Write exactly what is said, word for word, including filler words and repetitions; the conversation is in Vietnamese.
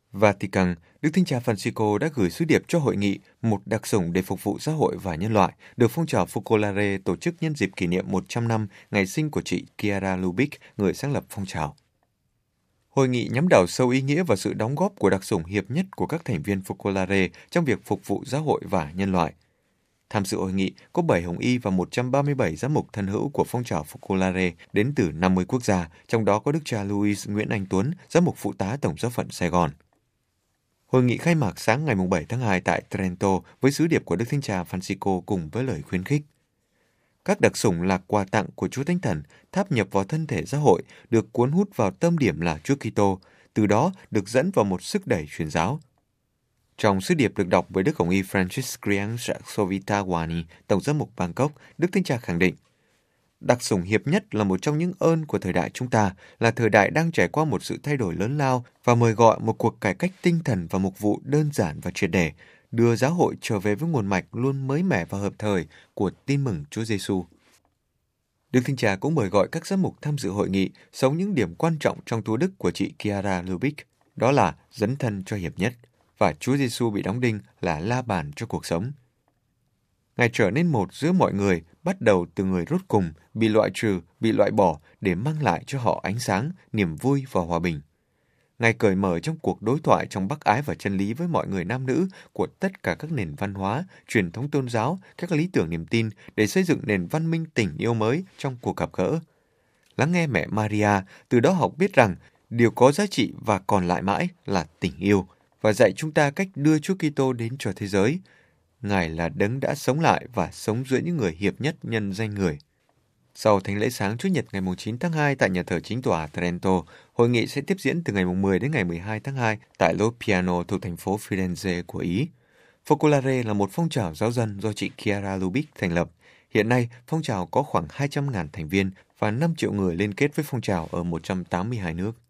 Vatican, Đức Thánh Cha Francisco đã gửi sứ điệp cho hội nghị Một đặc sủng để phục vụ xã hội và nhân loại, được phong trào Focolare tổ chức nhân dịp kỷ niệm một trăm năm ngày sinh của chị Chiara Lubich, người sáng lập phong trào. Hội nghị nhắm đào sâu ý nghĩa và sự đóng góp của đặc sủng hiệp nhất của các thành viên Focolare trong việc phục vụ xã hội và nhân loại. Tham dự hội nghị có bảy hồng y và một trăm ba mươi bảy giám mục thân hữu của phong trào Focolare đến từ năm mươi quốc gia, trong đó có Đức cha Louis Nguyễn Anh Tuấn, giám mục phụ tá Tổng giáo phận Sài Gòn. Hội nghị khai mạc sáng ngày bảy tháng hai tại Trento với sứ điệp của Đức Thánh Cha Francisco cùng với lời khuyến khích. Các đặc sủng là quà tặng của Chúa Thánh Thần, tháp nhập vào thân thể xã hội, được cuốn hút vào tâm điểm là Chúa Kitô, từ đó được dẫn vào một sức đẩy truyền giáo. Trong sứ điệp được đọc bởi Đức Hồng y Francis Kriang Sovitawani, Tổng giám mục Bangkok, Đức Thánh Cha khẳng định, đặc sủng hiệp nhất là một trong những ơn của thời đại chúng ta, là thời đại đang trải qua một sự thay đổi lớn lao và mời gọi một cuộc cải cách tinh thần và mục vụ đơn giản và triệt để, đưa giáo hội trở về với nguồn mạch luôn mới mẻ và hợp thời của tin mừng Chúa Giêsu. Đức Thánh Cha cũng mời gọi các giám mục tham dự hội nghị sống những điểm quan trọng trong tua đức của chị Chiara Lubich, đó là dấn thân cho hiệp nhất, và Chúa Giêsu bị đóng đinh là la bàn cho cuộc sống. Ngài trở nên một giữa mọi người, bắt đầu từ người rốt cùng, bị loại trừ, bị loại bỏ để mang lại cho họ ánh sáng, niềm vui và hòa bình. Ngài cởi mở trong cuộc đối thoại trong bác ái và chân lý với mọi người nam nữ của tất cả các nền văn hóa, truyền thống tôn giáo, các lý tưởng niềm tin để xây dựng nền văn minh tình yêu mới trong cuộc gặp gỡ. Lắng nghe mẹ Maria, từ đó học biết rằng điều có giá trị và còn lại mãi là tình yêu, và dạy chúng ta cách đưa Chúa Kitô đến cho thế giới. Ngài là đấng đã sống lại và sống giữa những người hiệp nhất nhân danh người. Sau thánh lễ sáng Chủ nhật ngày chín tháng hai tại nhà thờ chính tòa Trento, hội nghị sẽ tiếp diễn từ ngày mười đến ngày mười hai tháng hai tại Lo Piano thuộc thành phố Firenze của Ý. Focolare là một phong trào giáo dân do chị Chiara Lubich thành lập. Hiện nay, phong trào có khoảng hai trăm nghìn thành viên và năm triệu người liên kết với phong trào ở một trăm tám mươi hai nước.